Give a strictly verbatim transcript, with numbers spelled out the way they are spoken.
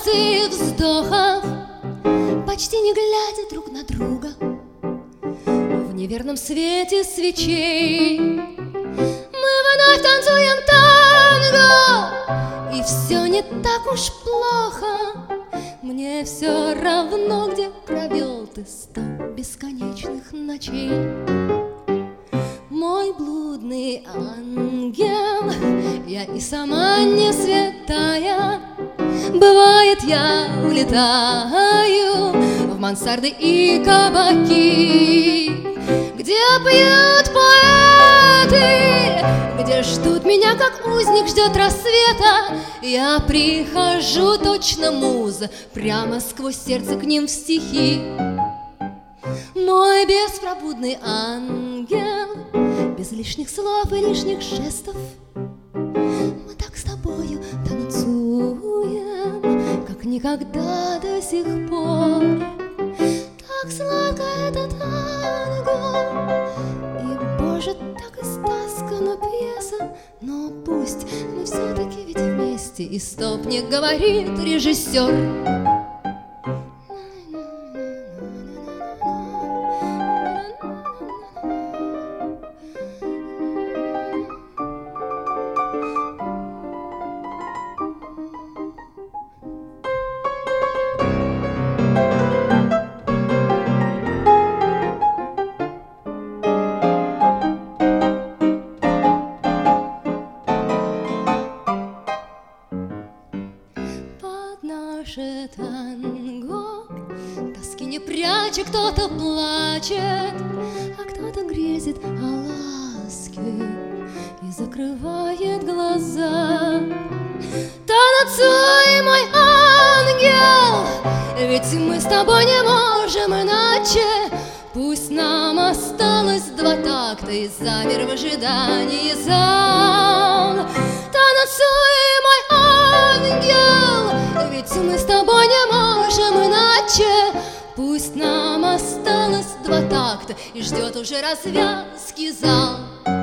пустых вздохов, почти не глядя друг на друга, в неверном свете свечей мы вновь танцуем танго, и все не так уж плохо. Мне все равно, где провел ты сто бесконечных ночей. Мой блудный ангел, я и сама не святая. Бывает, я улетаю в мансарды и кабаки, где пьют поэты, где ждут меня, как узник ждет рассвета. Я прихожу, точно муза, прямо сквозь сердце к ним в стихи. Мой беспробудный ангел, без лишних слов и лишних жестов, мы так с тобою танцуем, как никогда до сих пор. Так сладко это танго, и, Боже, так истаскана пьеса. Но пусть мы все-таки ведь вместе, и стоп, не говорит режиссер. Наше танго тоски не прячет, кто-то плачет, а кто-то грезит о ласке и закрывает глаза. Танцуй, мой ангел, ведь мы с тобой не можем иначе. Пусть нам осталось два такта и замер в ожидании зал. Танцуй, мой ангел, ведь мы с тобой не можем иначе. Пусть нам осталось два такта и ждет уже развязки зал.